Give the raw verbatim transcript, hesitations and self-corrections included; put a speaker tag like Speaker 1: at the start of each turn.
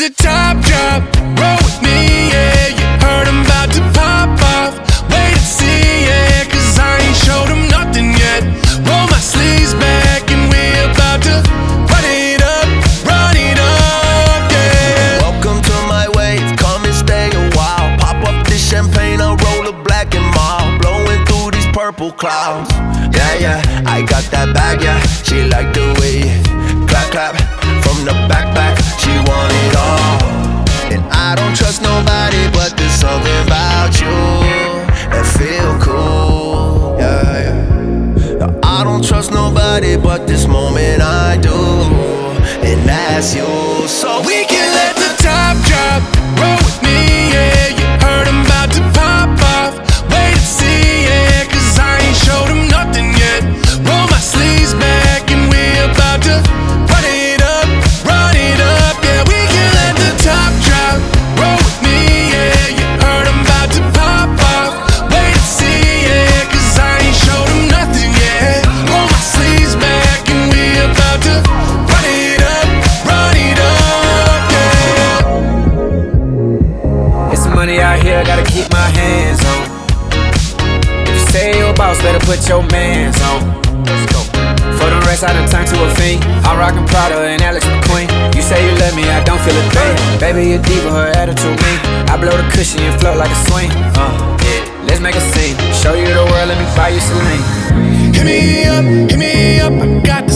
Speaker 1: the top drop, roll with me, yeah. You heard I'm about to pop off. Wait and see, yeah, cause I ain't showed them nothing yet. Roll my sleeves back and we about to run it up, run it up, yeah.
Speaker 2: Welcome to my wave, come and stay a while. Pop up this champagne, I'll roll a black and mild. Blowing through these purple clouds. Yeah, yeah, I got that bag, yeah. She like the way clap, clap from the backpack. She want it all, and I don't trust nobody, but there's something about you that feel cool. Yeah, yeah. No, I don't trust nobody, but this moment I do, and that's you. So
Speaker 1: We can let the top drop, roll with me, yeah. You heard I'm about to pop off. Wait and see, yeah, cause I ain't showed them nothing yet. Roll my sleeves back and we about to run it up, run it up, yeah. We can let the top drop, roll with me, yeah. You heard I'm about to pop off. Wait and see, yeah, cause I ain't showed them nothing yet. Roll my sleeves back and we about to run it up, run it up, yeah.
Speaker 3: It's money out here, gotta keep my hands on. If you say you're a boss, better put your mans on. For the rest, I done turned to a fiend. I'm rockin' Prada and Alex McQueen. You say you love me, I don't feel a thing. Baby, a diva, her attitude mean. I blow the cushion and float like a swing. Uh, yeah, let's make a scene. Show you the world, let me buy you Celine.
Speaker 1: Hit me up, hit me up, I got